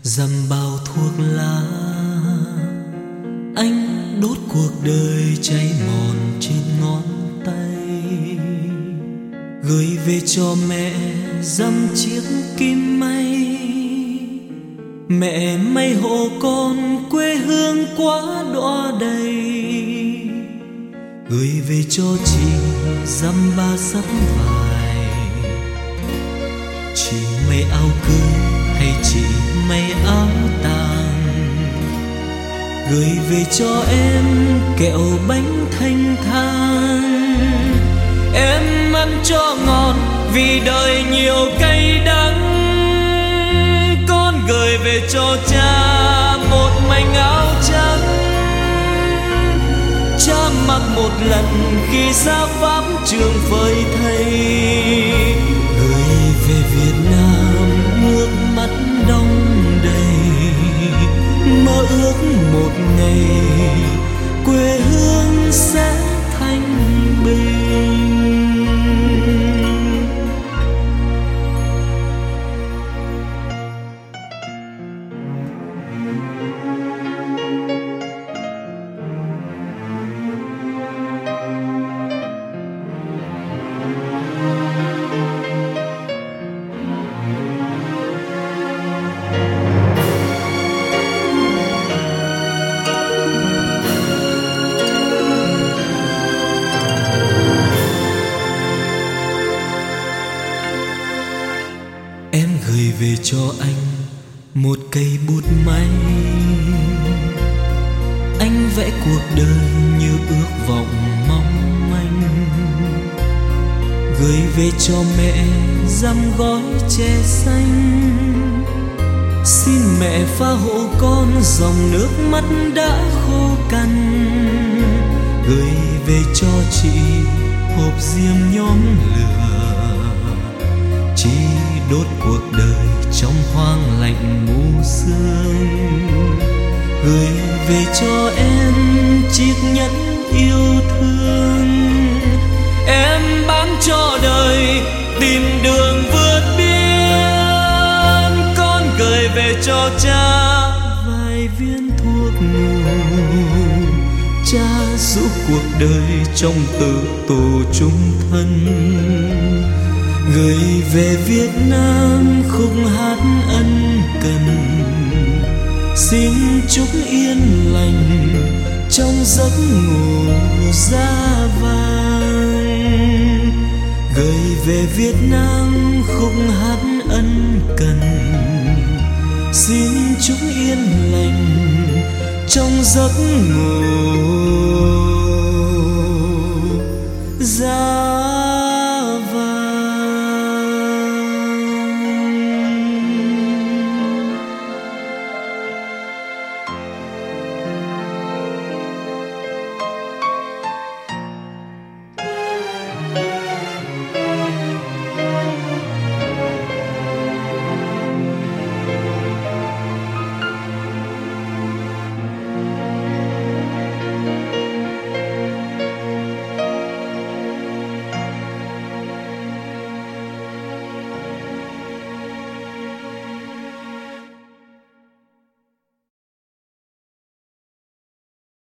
Dầm bao thuốc lá, anh đốt cuộc đời cháy mòn trên ngón tay, gửi về cho mẹ dăm chiếc kim may. Mẹ may hộ con quê hương quá đọa đầy, gửi về cho chị dăm ba sắp vải. Chị may áo cưới hay chị may áo tang, gửi về cho em kẹo bánh thanh thang. Em ăn cho ngon vì đời nhiều cay đắng, con gửi về cho cha một mảnh áo trắng. Cha mặc một lần khi ra pháp trường phơi thây, gửi về Việt Nam nước mắt đong đầy, mơ ước một ngày quê hương sẽ thanh bình. Em gửi về cho anh một cây bút máy, anh vẽ cuộc đời như ước vọng mong manh. Gửi về cho mẹ dăm gói chè xanh, xin mẹ pha hộ con dòng nước mắt đã khô cằn. Gửi về cho chị hộp diêm nhóm lửa, chị đốt cuộc đời trong hoang lạnh mù sương. Gửi về cho em chiếc nhẫn yêu thương, em bán cho đời tìm đường vượt biên. Con gửi về cho cha vài viên thuốc ngủ, cha giúp cuộc đời trong tử tù chung thân. Gửi về Việt Nam khúc hát ân cần, xin chúc yên lành trong giấc ngủ da vàng. Gửi về Việt Nam khúc hát ân cần, xin chúc yên lành trong giấc ngủ